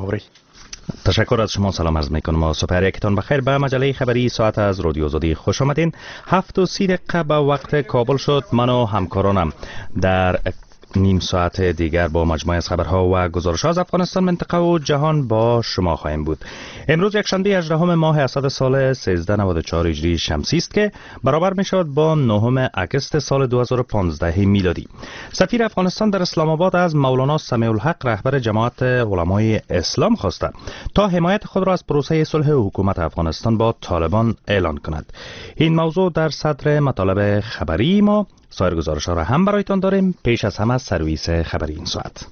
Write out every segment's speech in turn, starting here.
آوری. تشکر از شما، سلام عرض میکنم و صبح یکتان بخیر. به مجله خبری ساعت از رادیو آزادی خوش آمدین. 7:30 به وقت کابل شد. من و همکارانم در نیم ساعت دیگر با مجموعه از خبرها و گزارش‌ها از افغانستان، منطقه و جهان با شما خواهیم بود. امروز یکشنبه 18 ماه اسد سال 1394 هجری شمسی است که برابر می‌شود با 9 اگست سال 2015 میلادی. سفیر افغانستان در اسلام آباد از مولانا سمیع الحق رهبر جماعت علمای اسلام خواسته تا حمایت خود را از پروسه صلح حکومت افغانستان با طالبان اعلان کند. این موضوع در صدر مطالب خبری ما. سایر گزارش‌ها را هم برایتان داریم. پیش از همه سرویس خبری این ساعت.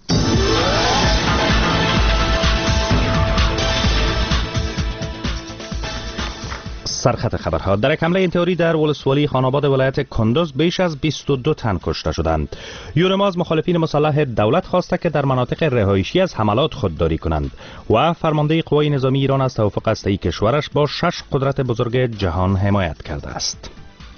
سرخط خبرها. در یک حمله انتحاری در ولسوالی خاناباد ولایت کندوز بیش از 22 تن کشته شدند. یونما از مخالفین مسلح دولت خواسته که در مناطق رهایشی از حملات خودداری کنند و فرمانده قوای نظامی ایران از توافق هسته‌ای کشورش با 6 قدرت بزرگ جهان حمایت کرده است.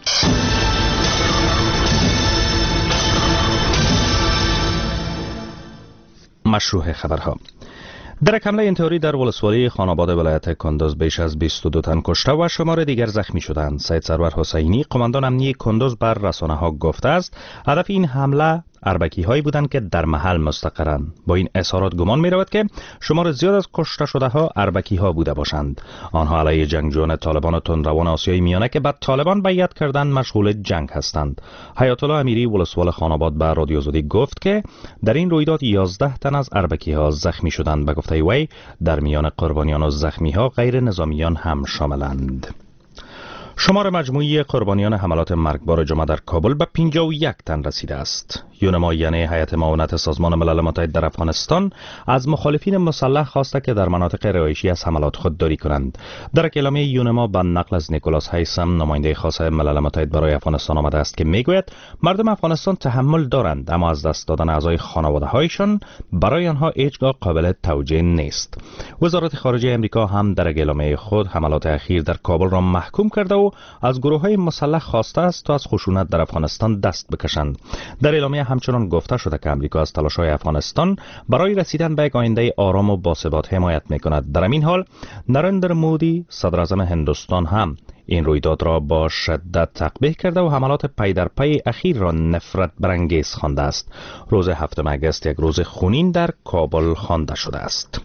مشروع خبرها. در یک حمله انتحاری در ولسوالی خاناباد ولایت کندوز بیش از 22 تن کشته و شمار دیگر زخمی شدند. سید سرور حسینی، قماندان امنیتی کندوز، بر رسانه‌ها گفته است هدف این حمله اربکی هایی بودند که در محل مستقرند. با این اظهارات گمان می رود که شمار زیاد از کشته شده ها اربکی ها بوده باشند. آنها علیه جنگجویان طالبان و تندروان آسیای میانه که بعد طالبان بیعت کردند مشغول جنگ هستند. حیات الله امیری ولسوال خاناباد به رادیو آزادی گفت که در این رویداد 11 تن از اربکی ها زخمی شدند. به گفته وی در میان قربانیان و زخمی ها غیر نظامیان هم شاملند. شمار مجموعی قربانیان حملات مرگبار جمعه در کابل به 51 تن رسیده است. یونما یعنی هیئت معاونت سازمان ملل متحد در افغانستان از مخالفین مسلح خواسته که در مناطق رهایشی از حملات خودداری کنند. در اعلامیه یونما به نقل از نیکولاس هیثم، نماینده خاص ملل متحد برای افغانستان آمده است که میگوید مردم افغانستان تحمل دارند، اما از دست دادن اعضای خانواده هایشان برای آنها هیچگاه قابل توجیه نیست. وزارت خارجه آمریکا هم در اعلامیه خود حملات اخیر در کابل را محکوم کرده و از گروه‌های مسلح خواسته است تا از خشونت در افغانستان دست بکشند. در اعلامیه همچنان گفته شده که آمریکا از تلاش‌های افغانستان برای رسیدن به یک آینده آرام و باثبات حمایت می‌کند. در همین حال نریندر مودی، صدر اعظم هندوستان، هم این رویداد را با شدت تقبیح کرده و حملات پی در پی اخیر را نفرت برانگیز خوانده است. روز 7 اگست یک روز خونین در کابل خوانده شده است.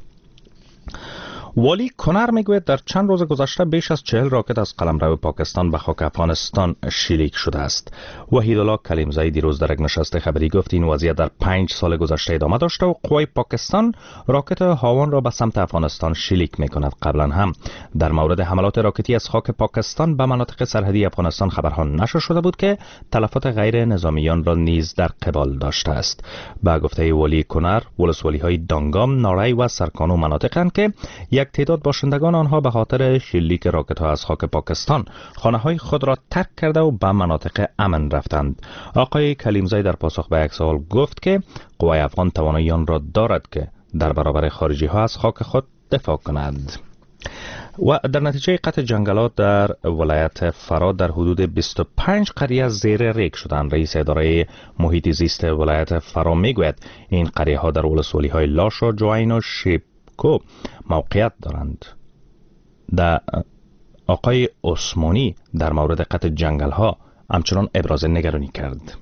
والی کنر میگوید در چند روز گذشته بیش از 40 راکت از قلمرو پاکستان به خاک افغانستان شلیک شده است. وحیدالله کلیمزایی دیروز در یک نشست خبری گفت این وضعیت در 5 سال گذشته ادامه داشته و قوای پاکستان راکت هاون را به سمت افغانستان شلیک میکند. قبلا هم در مورد حملات راکتی از خاک پاکستان به مناطق سرحدی افغانستان خبرها نشر شده بود که تلفات غیر نظامیان را نیز در قبال داشته است. به گفته والی کنر، ولسوالی‌های دانگام، نارای و سرکانو مناطقند که یک تعداد باشندگان آنها به خاطر شلیک راکت‌ها از خاک پاکستان خانه‌های خود را ترک کرده و به مناطق امن رفتند. آقای کلیمزایی در پاسخ به یک سوال گفت که قوای افغان توانایی آن را دارد که در برابر خارجی‌ها از خاک خود دفاع کند. و در نتیجه قطع جنگلات در ولایت فرا در حدود 25 قریه زیر ریگ شدند. رئیس اداره محیط زیست ولایت فرا میگوید این قریه‌ها در ولسوالی‌های لاش و جوین و شیبکو موقعیت دارند. در آقای عثمانی در مورد قطع جنگل ها همچنان ابراز نگرانی کرد.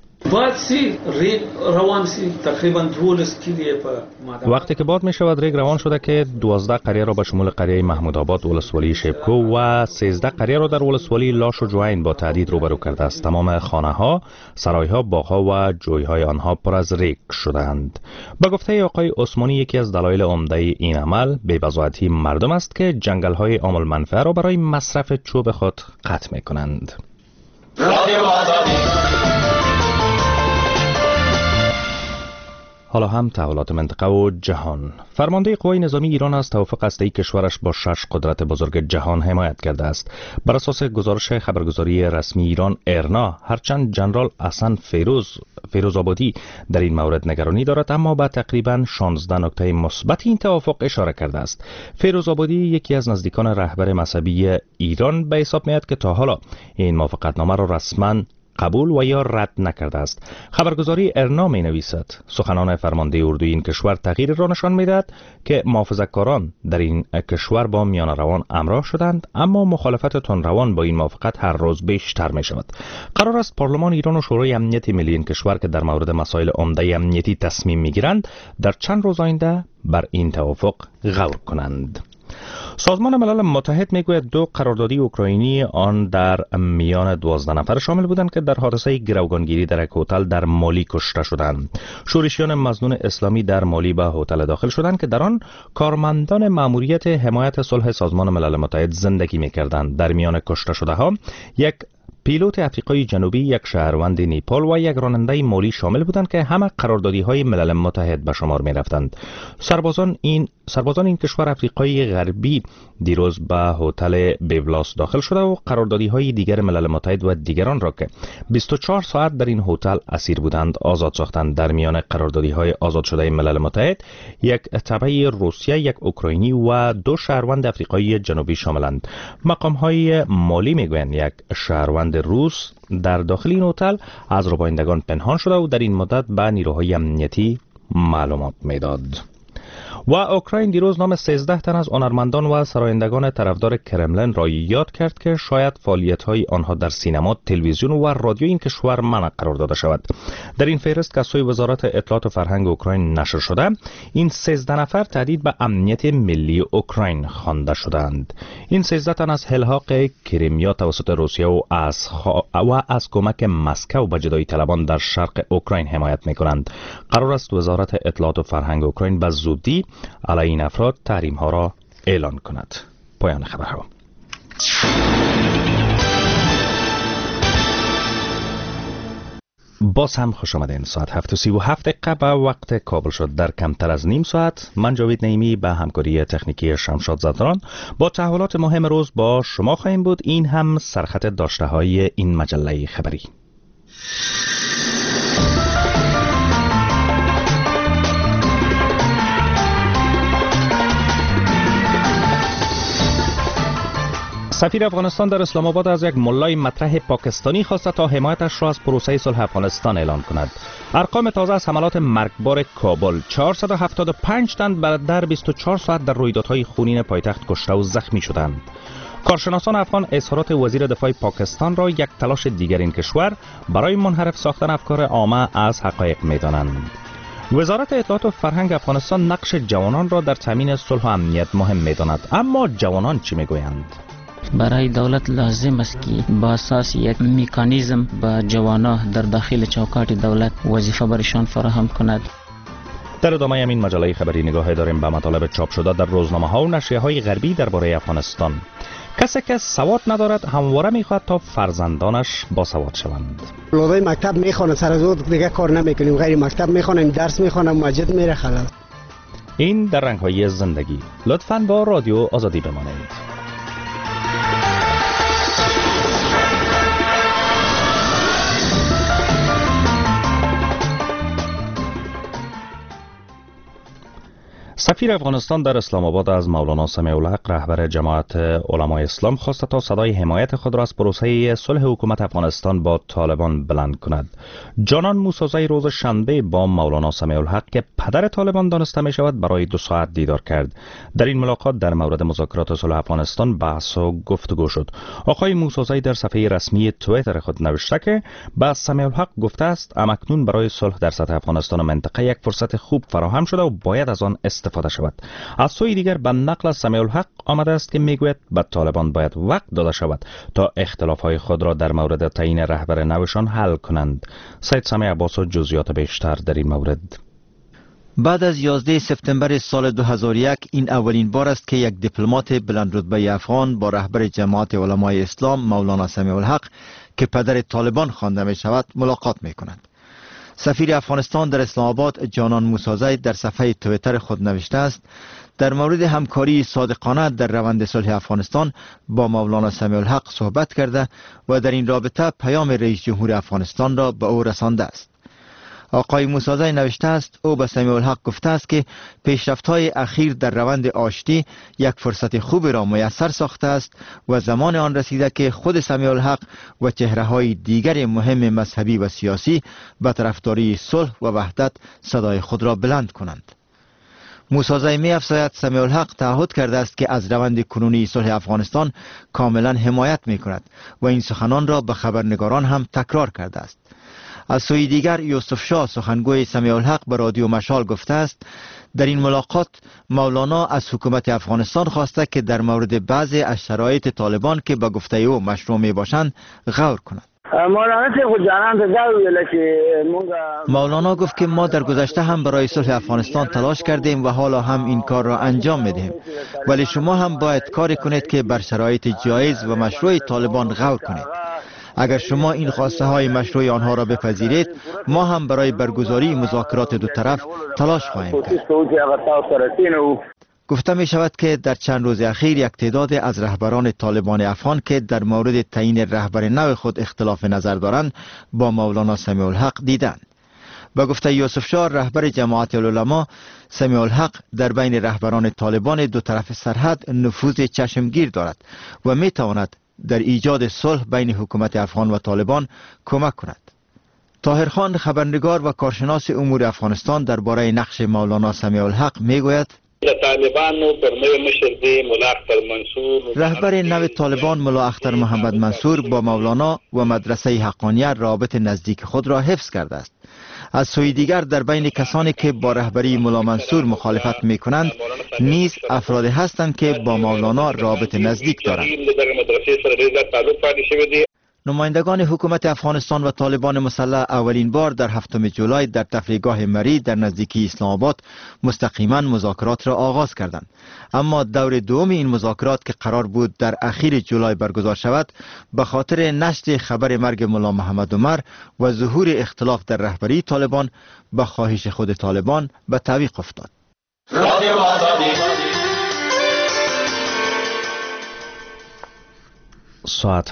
وقتی که باد می شود ریگ روان شده که 12 قریه را به شمول قریه محمود آباد، ولسوالی شیبکو و 13 قریه را در ولسوالی لاش و جوین با تهدید روبرو کرده است. تمام خانه ها، سرای ها، باغ ها و جوی های آنها پر از ریگ شدند. به گفته آقای عثمانی یکی از دلایل عمده این عمل بی‌بضاعتی مردم است که جنگل های عام المنفعه را برای مصرف چوب خود قطع می کنند. حالا هم تحولات منطقه و جهان. فرمانده قوای نظامی ایران از توافق هسته‌ای کشورش با 6 قدرت بزرگ جهان حمایت کرده است. بر اساس گزارش خبرگزاری رسمی ایران ایرنا، هرچند جنرال حسن فیروزآبادی در این مورد نگرانی دارد، اما با تقریباً 16 نکته مثبت این توافق اشاره کرده است. فیروزآبادی یکی از نزدیکان رهبر مذهبی ایران به حساب میاد که تا حالا این موافقتنامه را رسما قبول و یا رد نکرده است. خبرگزاری ارنا می نویسد سخنان فرمانده اردوی این کشور تغییر را نشان میدهد که محافظه‌کاران در این کشور با میانه روان همراه شدند، اما مخالفت تندروان با این موافقت هر روز بیشتر می شود. قرار است پارلمان ایران و شورای امنیت ملی این کشور که در مورد مسائل عمده امنیتی تصمیم می گیرند در چند روز آینده بر این توافق غور کنند. سازمان ملل متحد میگوید 2 قراردادی اوکراینی آن در میان 12 نفر شامل بودند که در حادثه گروگانگیری در یک هتل در مالی کشته شدند. شورشیان مظنون اسلامی در مالی به هتل داخل شدند که در آن کارمندان مأموریت حمایت صلح سازمان ملل متحد زندگی می‌کردند. در میان کشته شده ها یک پیلوت افریقای جنوبی، یک شهروند نیپال و یک راننده مالی شامل بودند که همه قراردادی‌های ملل متحد به شمار می‌رفتند. سربازان این کشور افریقای غربی دیروز به هتل بیولاس داخل شده و قراردادی‌های دیگر ملل متحد و دیگران را که 24 ساعت در این هتل اسیر بودند آزاد ساختند. در میان قراردادی‌های آزاد شده ملل متحد یک تبع روسیه، یک اوکراینی و 2 شهروند افریقای جنوبی شاملند. مقام‌های مالی می‌گویند یک شهروند روس در داخل این هتل از ربایندگان پنهان شده و در این مدت به نیروهای امنیتی معلومات میداد. و اوکراین دیروز نام 13 تن از هنرمندان و سرایندگان طرفدار کرملین را یاد کرد که شاید فعالیت‌های آنها در سینما، تلویزیون و رادیو این کشور منع قرار داده شود. در این فهرست که از سوی وزارت اطلاعات و فرهنگ اوکراین نشر شده، این 13 نفر تهدید به امنیت ملی اوکراین خوانده شدند. این 13 تن از الحاق کریمیا توسط روسیه و از کمک مسکو به جدایی طلبان در شرق اوکراین حمایت می‌کنند. قرار است وزارت اطلاعات و فرهنگ اوکراین به زودی علیه این افراد تحریم ها را اعلان کند. پایان خبرها. باز هم خوش آمدین. ساعت 7:37 به وقت کابل شد. در کمتر از نیم ساعت من جاوید نعیمی به همکاری تکنیکی شمشاد زدران با تحولات مهم روز با شما خواهیم بود. این هم سرخط داشته های این مجله خبری. سفیر افغانستان در اسلام آباد از یک ملای مطرح پاکستانی خواسته تا حمایتش را از پروسه صلح افغانستان اعلان کند. ارقام تازه از حملات مرگبار کابل: 475 تن در 24 ساعت در رویدادهای خونین پایتخت کشته و زخمی شدند. کارشناسان افغان اظهارات وزیر دفاع پاکستان را یک تلاش دیگر این کشور برای منحرف ساختن افکار عامه از حقایق می‌دانند. وزارت اطلاعات و فرهنگ افغانستان نقش جوانان را در تامین صلح و امنیت مهم می‌داند. اما جوانان چی می‌گویند؟ برای دولت لازم است که با اساس یک مکانیزم با جوانان در داخل چوکات دولت وظیفه برشان فراهم کند. در ادامه همین مجله خبری نگاه داریم به مطالب چاپ شده در روزنامه‌ها و نشریه‌های غربی درباره افغانستان. کسی که سواد ندارد همواره می‌خواهد تا فرزندانش باسواد شوند. اولادای مکتب می‌خوانند، سر از اون دیگه کار نمی‌کنیم، غیر مکتب می‌خوانیم، درس می‌خوانیم، مسجد میره خلاص. این در رنگ‌های زندگی. لطفاً با رادیو آزادی بمانید. سفیر افغانستان در اسلام آباد از مولانا سمیع الحق رهبر جماعت علمای اسلام خواسته تا صدای حمایت خود را از پروسه صلح حکومت افغانستان با طالبان بلند کند. جانان موسوی روز شنبه با مولانا سمیع الحق که پدر طالبان دانسته می شود برای 2 ساعت دیدار کرد. در این ملاقات در مورد مذاکرات صلح افغانستان بحث و گفتگو شد. آقای موسوی در صفحه رسمی توییتر خود نوشته که با سمیع الحق گفته است اکنون برای صلح در سطح افغانستان و منطقه یک فرصت خوب فراهم شده و باید از آن استفاده شود. از سوی دیگر به نقل از سمیع الحق آمده است که میگوید به طالبان باید وقت داده شود تا اختلافهای خود را در مورد تعیین رهبر نوشان حل کنند. سید سمیع عباس و جزئیات بیشتر در این مورد. بعد از 11 سپتامبر سال 2001 این اولین بار است که یک دیپلمات بلند رتبه افغان با رهبر جماعت علمای اسلام مولانا سمیع الحق که پدر طالبان خوانده می شود ملاقات می کند. سفیر افغانستان در اسلام آباد جانان موسوی در صفحه توییتر خود نوشته است در مورد همکاری صادقانه در روند صلح افغانستان با مولانا سمیع الحق صحبت کرده و در این رابطه پیام رئیس جمهور افغانستان را به او رسانده است. آقای موسازی نوشته است او به سمیع الحق گفته است که پیشرفت‌های اخیر در روند آشتی یک فرصت خوب را میسر ساخته است و زمان آن رسیده که خود سمیع الحق و چهره‌های دیگر مهم مذهبی و سیاسی به طرفداری صلح و وحدت صدای خود را بلند کنند. موسازی می افزاید سمیع الحق تعهد کرده است که از روند کنونی صلح افغانستان کاملا حمایت می کند و این سخنان را به خبرنگاران هم تکرار کرده است. از سوی دیگر یوسف شاه سخنگوی سمیع الحق به رادیو مشال گفته است در این ملاقات مولانا از حکومت افغانستان خواسته که در مورد بعضی از شرایط طالبان که به گفته او مشروع می باشند غور کند. مولانا گفت که ما در گذشته هم برای صلح افغانستان تلاش کردیم و حالا هم این کار را انجام میدهیم، ولی شما هم باید کاری کنید که بر شرایط جایز و مشروع طالبان غور کنید. اگر شما این خواسته های مشروع آنها را بپذیرید، ما هم برای برگزاری مذاکرات دو طرف تلاش خواهیم کرد. گفته می شود که در چند روز اخیر یک تعداد از رهبران طالبان افغان که در مورد تعیین رهبر نو خود اختلاف نظر دارند با مولانا سمیع الحق دیدند. با گفته یوسف شاه رهبر جماعت العلماء، سمیع الحق در بین رهبران طالبان دو طرف سرحد نفوذ چشمگیر دارد و می تواند در ایجاد صلح بین حکومت افغان و طالبان کمک کند. طاهر خان خبرنگار و کارشناس امور افغانستان درباره نقش مولانا سمیع الحق می گوید رهبر نو طالبان ملا اختر محمد منصور با مولانا و مدرسه حقانیه رابط نزدیک خود را حفظ کرده است. از سوی دیگر در بین کسانی که با رهبری ملا منصور مخالفت می کنند نیز افرادی هستند که با مولانا رابط نزدیک دارند. نمایندگان حکومت افغانستان و طالبان مسلح اولین بار در 7 جولای در تفریحگاه مری در نزدیکی اسلام آباد مستقیما مذاکرات را آغاز کردند، اما دور دوم این مذاکرات که قرار بود در اخیر جولای برگزار شود به خاطر نشر خبر مرگ ملا محمد عمر و ظهور اختلاف در رهبری طالبان به خواهش خود طالبان به تعویق افتاد. ساعت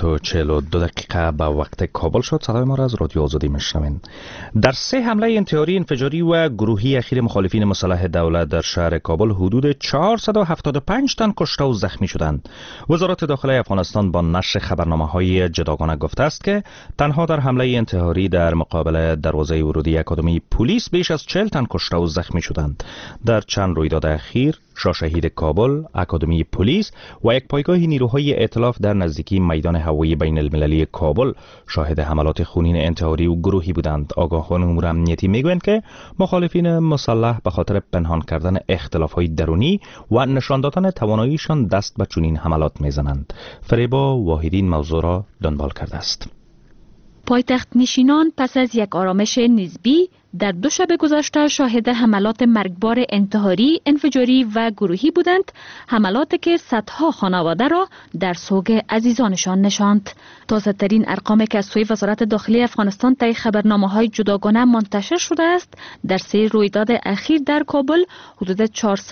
7:42 به وقت کابل شد. صدای ما را از رادیو آزادی میشنوین. در 3 حمله انتحاری انفجاری و گروهی اخیر مخالفین مسلح دولت در شهر کابل حدود 475 تن کشته و زخمی شدند. وزارت داخله افغانستان با نشر خبرنامه‌های جداگانه گفته است که تنها در حمله انتحاری در مقابل دروازه ورودی اکادمی پلیس بیش از 40 تن کشته و زخمی شدند. در چند رویداد اخیر شاه شهید کابل، اکادمی پلیس و یک پایگاه نیروهای ائتلاف در نزدیکی میدان هوایی بین المللی کابل شاهد حملات خونین انتحاری و گروهی بودند. آگاهان امور امنیتی میگویند که مخالفین مسلح به خاطر پنهان کردن اختلاف‌های درونی و نشان دادن تواناییشان دست به چنین حملات میزنند. فریبا واحدین موضوع را دنبال کرده است. پایتخت نشینان پس از یک آرامش نسبی در 2 شب گذشته شاهد حملات مرگبار انتحاری، انفجاری و گروهی بودند، حملاتی که صدها خانواده را در سوگ عزیزانشان نشاند. تازه ترین ارقامی که از سوی وزارت داخلی افغانستان طی خبرنامه‌های جداگانه منتشر شده است، در 3 رویداد اخیر در کابل حدود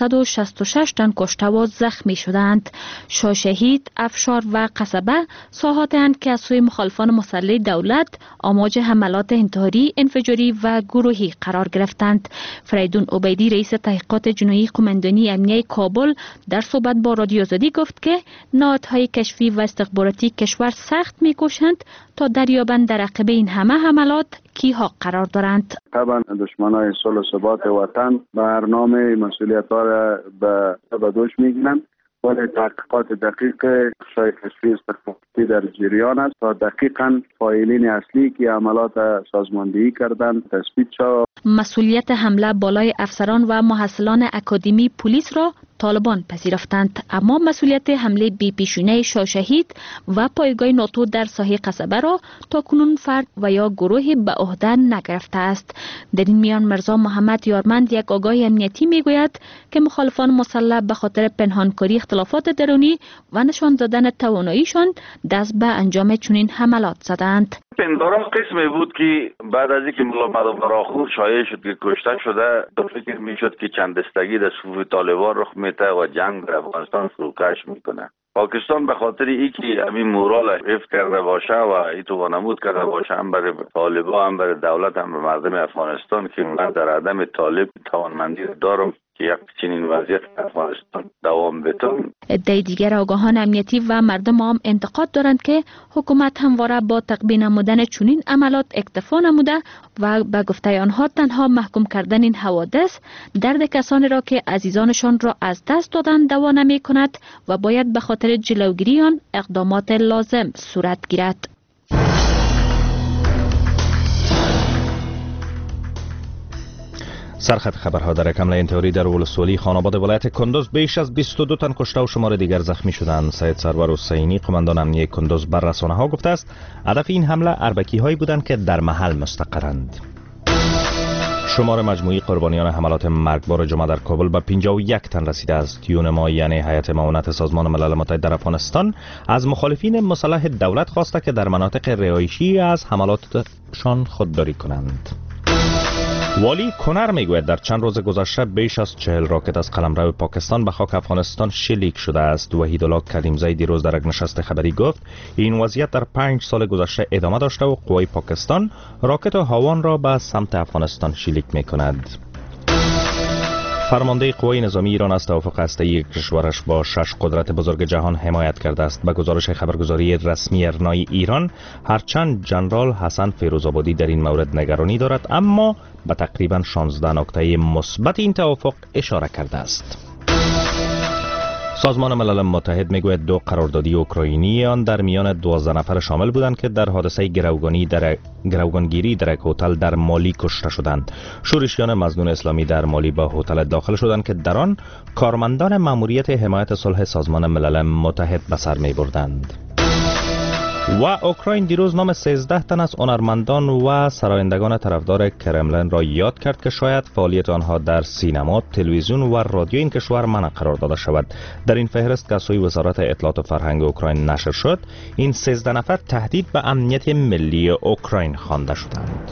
466 تن کشته و زخمی شدند. شاه شهید، افشار و قصبه ساحاتند که از سوی مخالفان مسلح دولت آماج حملات انتحاری، انفجاری و گروهی قرار گرفتند. فریدون عبیدی رئیس تحقیقات جنایی قماندانی امنیه کابل در صحبت با رادیو آزادی گفت که نهادهای کشفی و استخباراتی کشور سخت می‌کوشند تا دریابند در عقب این همه حملات کیها قرار دارند. طبعا دشمنان صلح و ثبات وطن برنامه مسئولیت‌ها را به دوش می‌گیرند، ولی تحقیقات دقیق شای کشفی استخباراتی در جریان است تا دقیقاً فاعلین اصلی که عملات سازماندهی کردند تثبیت شود. مسئولیت حمله بالای افسران و محصلان اکادمی پلیس را طالبان پذیرفتند، اما مسئولیت حمله بی پیشینه شاه شهید و پایگاه ناتو در ساحه قصبه را تاکنون فرد و یا گروهی به عهده نگرفته است. در این میان مرزا محمد یارمند، یک آگاه امنیتی، میگوید که مخالفان مسلح به خاطر پنهانکاری اختلافات درونی و نشان دادن تواناییشان دست به انجام چنین حملات زدند. پندارم قسمی بود که بعد از اینکه ملا مداخور شایع شد که کشته شده، تو فکر میشد که چند دستگی در صفوف طالبان رخ میده و جنگ در افغانستان فروکش میکنه. پاکستان به خاطر اینکه همین مورال حفظ کرده باشه و این تو وانمود کرده باشه، هم برای طالبان هم برای دولت هم به مردم افغانستان که من در عدم طالب توانمندی دارم که یک چنین وضعیت افغانستان دوام بتون. عده دیگر آگاهان امنیتی و مردم عام انتقاد دارند که حکومت همواره با تقبیح نمودن چنین عملات اکتفا نموده و به گفته آنها تنها محکوم کردن این حوادث درد کسانی را که عزیزانشان را از دست دادند دوا نمی کند و باید به خاطر جلوگیری آن اقدامات لازم صورت گیرد. سرخط خبرها: در یک حمله انتحاری در ولسوالی خاناباد ولایت کندوز بیش از 22 تن کشته و شمار دیگر زخمی شدند. سید سرور حسینی قماندان امنیه کندوز بر رسانه‌ها گفته است هدف این حمله اربکی هایی بودند که در محل مستقرند. شمار مجموعی قربانیان حملات مرگبار جمعه در کابل به 51 تن رسیده است. یونما یعنی هیئت معاونت سازمان ملل متحد در افغانستان از مخالفین مسلح دولت خواسته که در مناطق رهایشی از حملاتشان خودداری کنند. والی کنر میگوید در چند روز گذشته بیش از 40 راکت از قلمرو پاکستان به خاک افغانستان شلیک شده است. وحیدالله کریمزی دیروز در یک نشست خبری گفت این وضعیت در 5 سال گذشته ادامه داشته و قوای پاکستان راکت هاوان را به سمت افغانستان شلیک میکند. فرمانده قوای نظامی ایران از توافق هسته‌ای کشورش با 6 قدرت بزرگ جهان حمایت کرده است. به گزارش خبرگزاری رسمی ارنای ایران، هرچند جنرال حسن فیروزآبادی در این مورد نگرانی دارد، اما به تقریباً 16 نکته مثبت این توافق اشاره کرده است. سازمان ملل متحد میگوید 2 قراردادی اوکراینی آن در میان 12 نفر شامل بودند که در حادثه گروگانگیری در یک هتل در مالی کشته شدند. شورشیان مظنون اسلامی در مالی به هتل داخل شدند که در آن کارمندان ماموریت حمایت صلح سازمان ملل متحد به سر میبردند. و اوکراین دیروز نام 13 تن از هنرمندان و سرایندگان طرفدار کرملین را یاد کرد که شاید فعالیت آنها در سینما، تلویزیون و رادیو این کشور منع قرار داده شود. در این فهرست که از سوی وزارت اطلاعات و فرهنگ اوکراین نشر شد، این 13 نفر تهدید به امنیت ملی اوکراین خوانده شدند.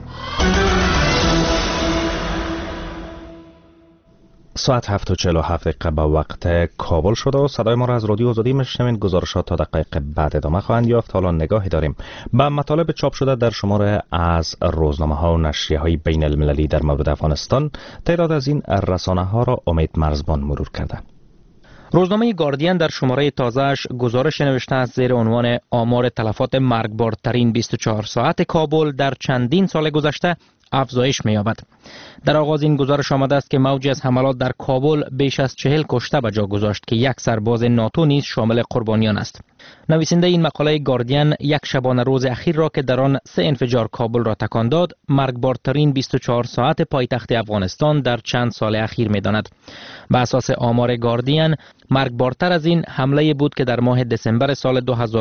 ساعت 7:47 به وقت کابل شده و صدای ما را از رادیو آزادی میشنوید. گزارشات تا دقایق بعد ادامه خواهند یافت. حالا نگاهی داریم به مطالب چاپ شده در شماره از روزنامه ها و نشریه های بین المللی در مورد افغانستان. تعداد از این رسانه ها را امید مرزبان مرور کرده. روزنامه گاردین در شماره تازه‌اش گزارش نوشته است زیر عنوان آمار تلفات مرگبارترین 24 ساعت کابل در چندین سال گذشته افزایش می‌یابد. در آغاز این گزارش آمده است که موجی از حملات در کابل بیش از 40 کشته به جا گذاشت که یک سرباز ناتو نیز شامل قربانیان است. نویسنده این مقاله گاردین یک شبانه روز اخیر را که در آن 3 انفجار کابل را تکان داد، مرگبارترین 24 ساعت پایتخت افغانستان در چند سال اخیر می‌داند. به اساس آمار گاردین، مرگبارتر از این حمله بود که در ماه دسامبر سال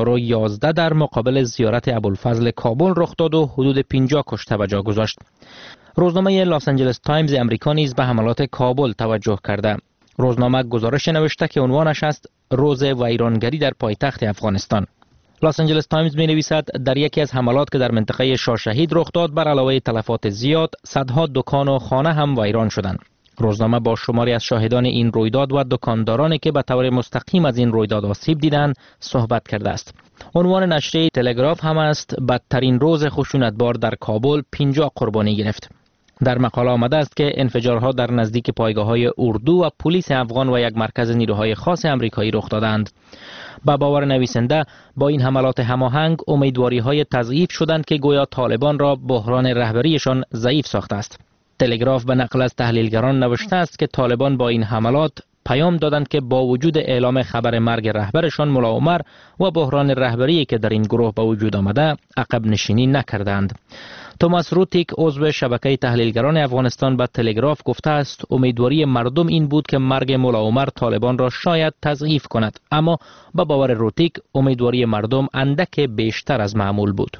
2011 در مقابل زیارت ابوالفضل کابل رخ داد و حدود 50 کشته به جا گذاشت. روزنامه لاس آنجلس تایمز امریکا نیز به حملات کابل توجه کرده. روزنامه گزارش نوشته که عنوانش است روز ویرانگری در پایتخت افغانستان. لاس آنجلس تایمز می نویسد در یکی از حملات که در منطقه شاهشهید رخ داد، بر علاوه تلفات زیاد، صدها دکان و خانه هم ویران شدند. روزنامه با شماری از شاهدان این رویداد و دکاندارانی که به طور مستقیم از این رویداد آسیب دیدند صحبت کرده است. عنوان نشریه تلگراف هم است بدترین روز خشونتبار در کابل، 50 قربانی گرفت. در مقاله آمده است که انفجارها در نزدیک پایگاه‌های اردو و پلیس افغان و یک مرکز نیروهای خاص آمریکایی رخ دادند. با باور نویسنده با این حملات هماهنگ امیدواری‌های تضعیف شدند که گویا طالبان را بحران رهبریشان ضعیف ساخته است. تلگراف به نقل از تحلیلگران نوشته است که طالبان با این حملات پیام دادند که با وجود اعلام خبر مرگ رهبرشان ملا عمر و بحران رهبری که در این گروه به وجود آمده، عقب نشینی نکردند. توماس روتیک عضو شبکه تحلیلگران افغانستان به تلگراف گفته است امیدواری مردم این بود که مرگ ملا عمر طالبان را شاید تضعیف کند، اما به باور روتیک امیدواری مردم اندک بیشتر از معمول بود.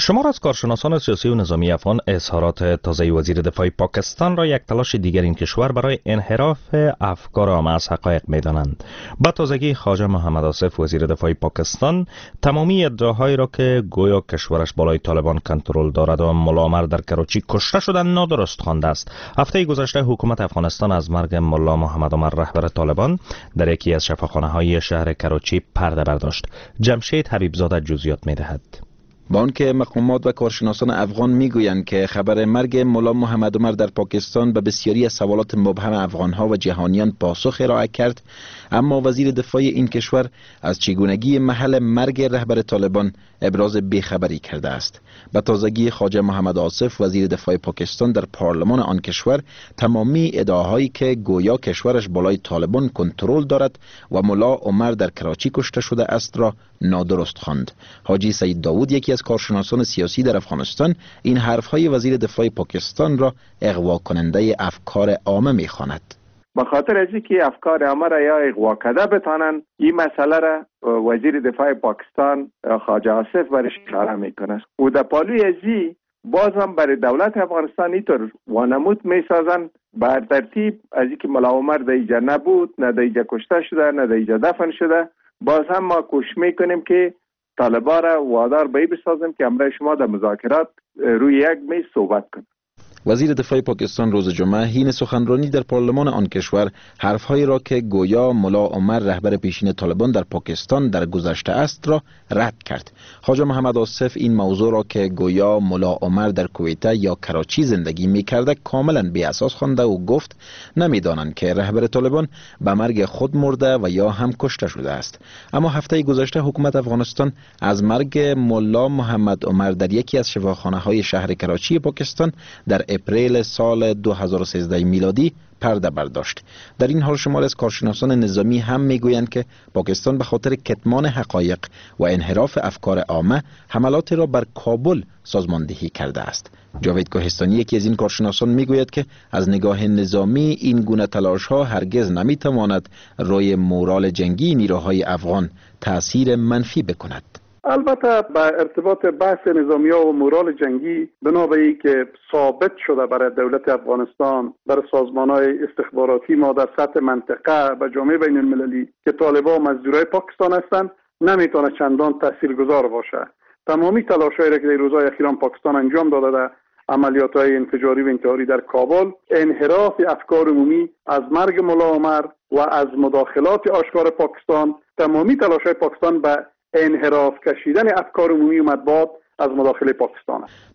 شمار از کارشناسان سیاسی و نظامی افغان اظهارات تازه وزیر دفاع پاکستان را یک تلاش دیگر این کشور برای انحراف افکار عامه از حقایق می‌دانند. با تازگی خواجه محمد آصف وزیر دفاع پاکستان تمامی ادعاهایی را که گویا کشورش بالای طالبان کنترل دارد و ملا عمر در کراچی کشته شدن نادرست خوانده است. هفته گذشته حکومت افغانستان از مرگ ملا محمد عمر رهبر طالبان در یکی از شفاخانه‌های شهر کراچی پرده برداشت. جمشید حبیبزاده جزئیات می‌دهد. با آنکه مقامات و کارشناسان افغان میگویند که خبر مرگ ملا محمد عمر در پاکستان به بسیاری از سوالات مبهم افغانها و جهانیان پاسخ ارائه کرد، اما وزیر دفاع این کشور از چگونگی محل مرگ رهبر طالبان ابراز بیخبری کرده است. به تازگی خواجه محمد آصف وزیر دفاع پاکستان در پارلمان آن کشور تمامی ادعاهایی که گویا کشورش بالای طالبان کنترل دارد و ملا عمر در کراچی کشته شده است را نادرست خواند. حاجی سید داوود یکی از کارشناسان سیاسی در افغانستان این حرفهای وزیر دفاع پاکستان را اغوا کننده افکار عامه می‌خواند. به خاطر از اینکه افکار عامه را یا اغوا کرده بتانن، این مسئله را وزیر دفاع پاکستان خواجه آصف برش اشاره میکنه و در پالوی ازی باز هم برای دولت افغانستان اینطور وانمود میسازن بر ترتیب از اینکه ملا عمر در اینجا نبود، نه در اینجا کشته شده، نه در اینجا دفن شده. باز هم ما کوشش میکنیم که طالبان را وادار به این بسازیم که همراه شما در مذاکرات روی یک میز صحبت کنیم. وزیر دفاع پاکستان روز جمعه حین سخنرانی در پارلمان آن کشور حرفهایی را که گویا ملا عمر رهبر پیشین طالبان در پاکستان در گذشته است را رد کرد. خواجه محمد آصف این موضوع را که گویا ملا عمر در کویته یا کراچی زندگی می‌کرده کاملا بی اساس خوانده و گفت نمی‌دانند که رهبر طالبان به مرگ خود مرده و یا هم کشته شده است. اما هفته گذشته حکومت افغانستان از مرگ ملا محمد عمر در یکی از شفاخانه‌های شهر کراچی پاکستان در اپریل سال 2013 میلادی پرده برداشت. در این حال شمار از کارشناسان نظامی هم میگویند که پاکستان به خاطر کتمان حقایق و انحراف افکار عامه حملات را بر کابل سازماندهی کرده است. جاوید کوهستانی یکی از این کارشناسان میگوید که از نگاه نظامی این گونه تلاش ها هرگز نمیتواند روی مورال جنگی نیروهای افغان تأثیر منفی بکند. البته به ارتباط بحث نظامی‌ها و مورال جنگی بنابراین که ثابت شده برای دولت افغانستان در سازمان‌های استخباراتی ما در سطح منطقه و جامعه بین المللی که طالبان مزدورای پاکستان هستند نمیتونه چندان تاثیرگذار باشه. تمامی تلاش‌هایی را که در روزهای اخیرا پاکستان انجام داده در عملیات‌های انفجاری و انتحاری در کابل، انحراف افکار عمومی از مرگ ملا عمر و از مداخلات آشکار پاکستان، تمامی تلاش‌های پاکستان به انحراف کشیدن افکار عمومی و مطبوعات از مداخله پاکستان است.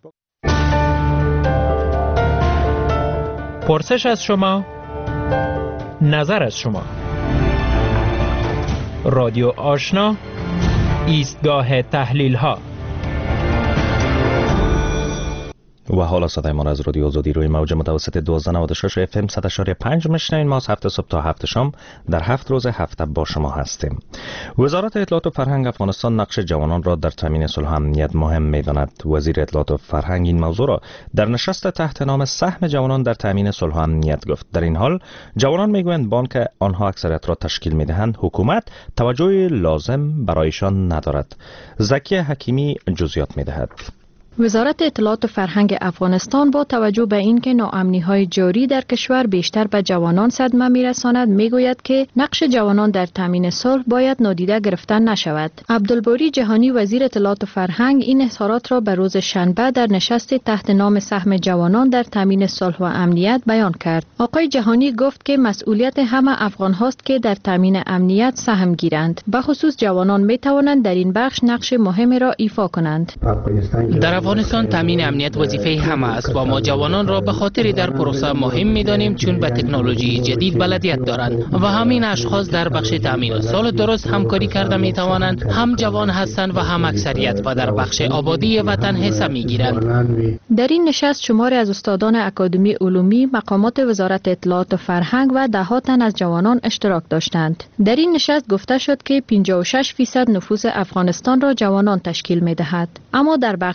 پرسش از شما، نظر از شما. رادیو آشنا، ایستگاه تحلیل ها. و حالا صدای ما از رادیو آزادی روی موج متوسط 1296 FM 100.5 میشنوین. ما از 7 صبح تا 7 شام در 7 روز هفته با شما هستیم. وزارت اطلاعات و فرهنگ افغانستان نقش جوانان را در تامین صلح و امنیت مهم می‌داند. وزیر اطلاعات و فرهنگ این موضوع را در نشست تحت نام سهم جوانان در تامین صلح و امنیت گفت. در این حال جوانان میگویند بانک آنها اکثریت را تشکیل می‌دهند حکومت توجه لازم برایشان ندارد. زکی حکیمی جزئیات می‌دهد. وزارت اطلاعات و فرهنگ افغانستان با توجه به اینکه ناامنی‌های جاری در کشور بیشتر به جوانان صدمه می‌رساند میگوید که نقش جوانان در تامین صلح باید نادیده گرفته نشود. عبدالباری جهانی وزیر اطلاعات و فرهنگ این اظهارات را به روز شنبه در نشست تحت نام سهم جوانان در تامین صلح و امنیت بیان کرد. آقای جهانی گفت که مسئولیت همه افغان هاست که در تامین امنیت سهم گیرند. به خصوص جوانان می‌توانند در این بخش نقش مهمی را ایفا کنند. در افغانستان تامین امنیت وظیفه همه است و ما جوانان را به خاطر در پروسه مهم می‌دانیم چون به تکنولوژی جدید بلدیت دارند و همین اشخاص در بخش تامین صلح درست همکاری کرده می‌توانند. هم جوان هستند و هم اکثریت و در بخش آبادی وطن حصه می‌گیرند. در این نشست شماری از استادان اکادمی علومی، مقامات وزارت اطلاعات و فرهنگ و ده‌ها تن از جوانان اشتراک داشتند. در این نشست گفته شد که 56% نفوس افغانستان را جوانان تشکیل می‌دهد. اما در بخش‌های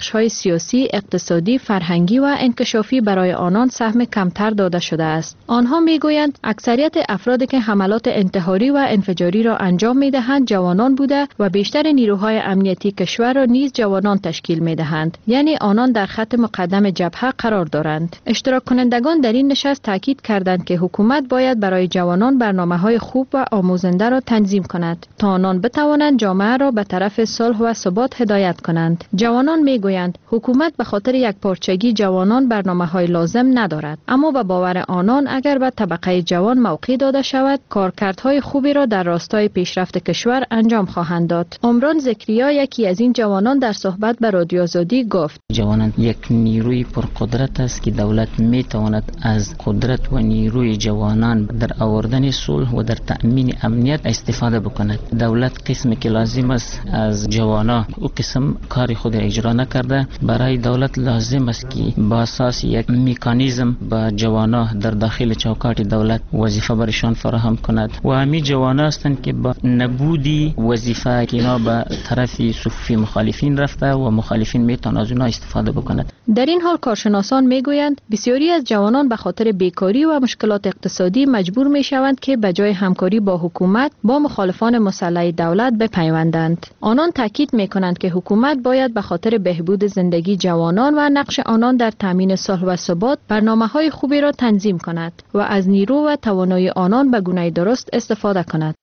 سیاسی، اقتصادی، فرهنگی و انکشافی برای آنان سهم کمتر داده شده است. آنها میگویند اکثریت افرادی که حملات انتحاری و انفجاری را انجام میدهند جوانان بوده و بیشتر نیروهای امنیتی کشور را نیز جوانان تشکیل میدهند، یعنی آنان در خط مقدم جبهه قرار دارند. اشتراک کنندگان در این نشست تاکید کردند که حکومت باید برای جوانان برنامه‌های خوب و آموزنده را تنظیم کند تا آنان بتوانند جامعه را به طرف صلح و ثبات هدایت کنند. جوانان میگویند حکومت به خاطر یک پارچگی جوانان برنامه‌های لازم ندارد، اما به باور آنان اگر به طبقه جوان موقع داده شود کارکردهای خوبی را در راستای پیشرفت کشور انجام خواهند داد. عمران ذکریا یکی از این جوانان در صحبت به رادیو آزادی گفت: جوانان یک نیروی پرقدرت است که دولت میتواند از قدرت و نیروی جوانان در آوردن صلح و در تأمین امنیت استفاده بکند. دولت قسمی که لازم است از جوانان او قسم کار خود اجرا نکرده. برای دولت لازم است که با اساس یک مکانیزم با جوانان در داخل چوکات دولت وظیفه برشان فراهم کند و همین جوانان هستند که با نبودی وظیفه که اینا به طرف صفوف مخالفین رفته و مخالفین میتونن از اونها استفاده بکنند. در این حال کارشناسان میگویند بسیاری از جوانان به خاطر بیکاری و مشکلات اقتصادی مجبور میشوند که به جای همکاری با حکومت با مخالفان مسلح دولت بپیوندند. آنان تاکید میکنند که حکومت باید به خاطر بهبود زندگی جوانان و نقش آنان در تامین صلح و ثبات برنامه‌های خوبی را تنظیم کند و از نیرو و توانایی آنان به گونه درست استفاده کند.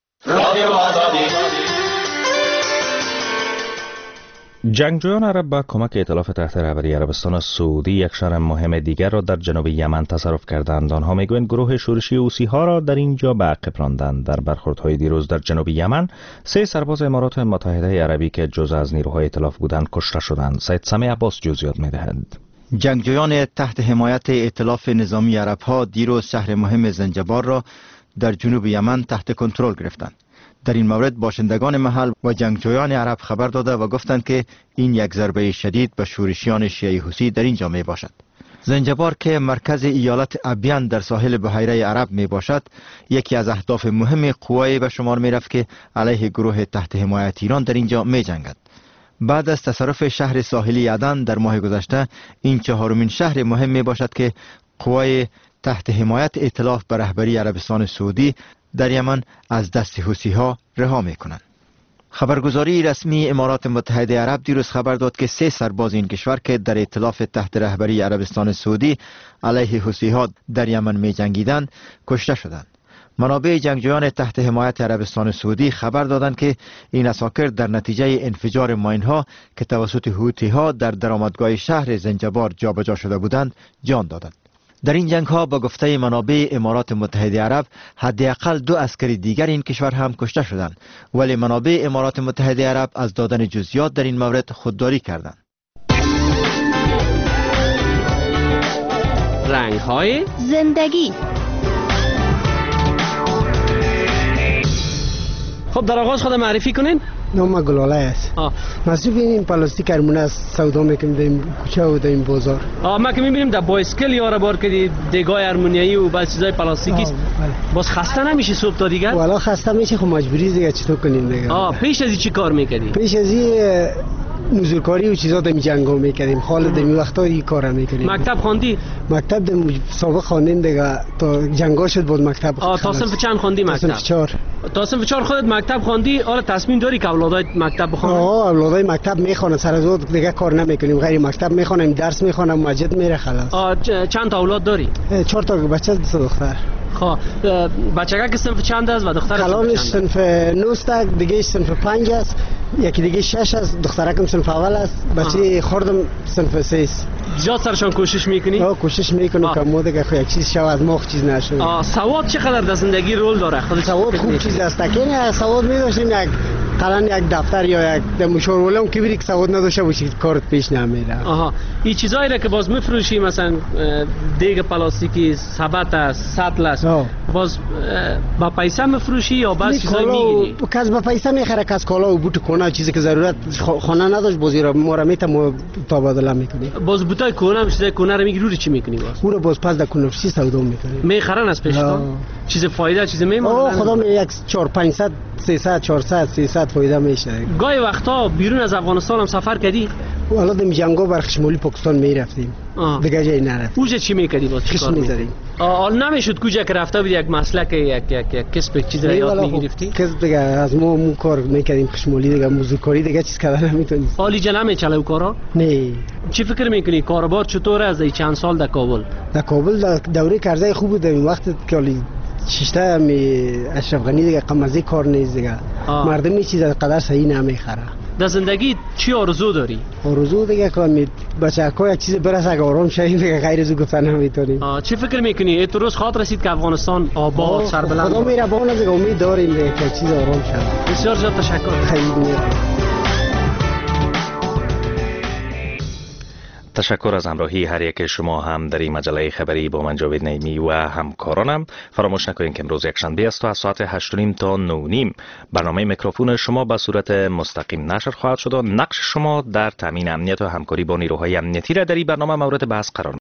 جنگجویان عرب با کمک ائتلاف تحت رهبری عربستان سعودی یک شهر مهم دیگر را در جنوب یمن تصرف کردند. آنها میگویند گروه شورشی حوثی‌ها را در اینجا به عقب راندند. در برخوردهای دیروز در جنوب یمن 3 سرباز امارات متحده عربی که جزء از نیروهای ائتلاف بودند کشته شدند. سید سمی عباس جزئیات می‌دهد. جنگجویان تحت حمایت ائتلاف نظامی عرب‌ها دیروز شهر مهم زنجبار را در جنوب یمن تحت کنترل گرفتند. در این مورد باشندگان محل و جنگجویان عرب خبر داده و گفتند که این یک ضربه شدید به شورشیان شیعه حوثی در اینجا می باشد. زنجبار که مرکز ایالت ابیان در ساحل بحیره عرب می باشد، یکی از اهداف مهم قوای به شمار می رفت که علیه گروه تحت حمایت ایران در اینجا می جنگد. بعد از تصرف شهر ساحلی عدن در ماه گذشته، این 4مین شهر مهم می باشد که قوای تحت حمایت ائتلاف به رهبری عربستان سعودی در یمن از دست حوثی‌ها رها می‌کنند. خبرگزاری رسمی امارات متحده عرب دیروز خبر داد که 3 سرباز این کشور که در ائتلاف تحت رهبری عربستان سعودی علیه حوثی‌ها در یمن می‌جنگیدند کشته شدند. منابع جنگجویان تحت حمایت عربستان سعودی خبر دادند که این اساکر در نتیجه انفجار ماین‌ها که توسط حوثی‌ها در درآمدگاه شهر زنجبار جابجا شده بودند جان دادند. در این جنگ ها با گفته منابع امارات متحده عرب حداقل 2 عسکری دیگر این کشور هم کشته شدند، ولی منابع امارات متحده عرب از دادن جزئیات در این مورد خودداری کردند. رنگ های زندگی. خب در آغاز خود معرفی کنین. نام گلاله است. مصرف این پلاستیک ارمونه است، سودا میکنیم در این کوچه و در این بازار. ما که میبینیم در بایسکل یارا بار که دیگای ارمونیایی و بعض چیزای پلاستیکی است. باز خسته نمیشه صبح تا دیگر؟ والا خسته میشه، خب مجبوری دیگه چطور کنیم دیگه. پیش از این چی کار میکردی؟ پیش از این نزولکاری و چیزا در جنگا میکردیم، حالا در این وقتا این کارا میکردیم. مکتب خواندی؟ مکتب سابق خواندیم دیگه، تا جنگا شد بود مکتب. تا صنف چند خواندی مکتب؟ تا صنف 4. تا صنف 4 خودت مکتب خواندی؟ حالا تصمیم داری که اولادای مکتب بخوانن؟ اولادای مکتب میخوانن، سر از اون دیگه کار نمیکنیم، غیر مکتب میخوانیم، درس میخوانم، مسجد میره خلاص. چند تا اولاد داری؟ 4 تا بچه، 2 دختر. خب بچه‌ها که صنف چند است و دخترش کلانش صنف 9 است، دیگه صنف 5 است، یکی دیگه 6 است، دخترکم صنف اول است، بچه خوردم صنف 3 است. زیاد سرشان کوشش میکنی؟ کوشش میکنم که ما دیگه یک چیز شود، از ما چیز نشه. سواد چقدر در زندگی رول داره؟ خودت سواد خوب چیز است که سواد می‌داشتیم، یک قلم، یک دفتر یا یک مشاورولم که بری که سواد نداشته باشی کارت پیش نمیره. این چیزایی را که باز میفروشی، مثلا دیگ پلاستیکی، سبت، سطل است، باز با پیسه میفروشی یا باز چیزایی میگیری؟ کس با پیسه میخره، کس کالا و بوت کنه، چیزی که ضرورت خانه نداشت بازی را ما را میتم تبادله میکنیم. باز بوتای کنه، چیزای کنه رو میگیری، چی میکنی باز؟ او رو باز پس در کنفسی سودا میکنیم. میخرن از پیشتون؟ چیز فایده چیز میمونه؟ خدا یک 400 500 300 400 300 فایده میشه. گاهی وقتا بیرون از افغانستان هم سفر کردی؟ حالا دم جنگا بر خشمولی پاکستان میرفتیم دیگه جایی نرفت. اوجا چی میکردی باز چیکار می‌کردی؟ حال نمیشد کجا که رفته بودی یک مسلک یک کسب چیز را یاد میگرفتی؟ کسب دیگه از ما مو کار میکردیم خشمولی دیگه موزیکاری دیگه چیز کردن نمیتونیم. حالی جا نمیچله او کارا؟ نه. چی فکر میکنی کاروبار چطوره از این چند سال در کابل؟ در کابل دوره کرزی خوب بود این وقت که شیشته می اشرف غنی دیگه قمزی کار نیست دیگه مردم می چیز قدر صحیح نمیخره. در زندگی چی آرزو داری؟ آرزو دیگه که بچه‌ها یک چیز برسه که آرام شویم دیگه غیر از او گفتن نمیتونیم. چی فکر میکنی این روز خاطر رسید که افغانستان آباد سربلند خدا مهربان دیگه امید داریم دیگه که چیز آرام شه. بسیار زیاد تشکر. خیلی تشکر از همراهی هر یک شما هم در این مجله خبری با من جاوید نعیمی و همکارانم. فراموش نکنید که امروز یکشنبه است و از ساعت 8:30 تا 9:30 برنامه میکروفون شما به صورت مستقیم نشر خواهد شد و نقش شما در تامین امنیت و همکاری با نیروهای امنیتی را در این برنامه مورد بحث قرار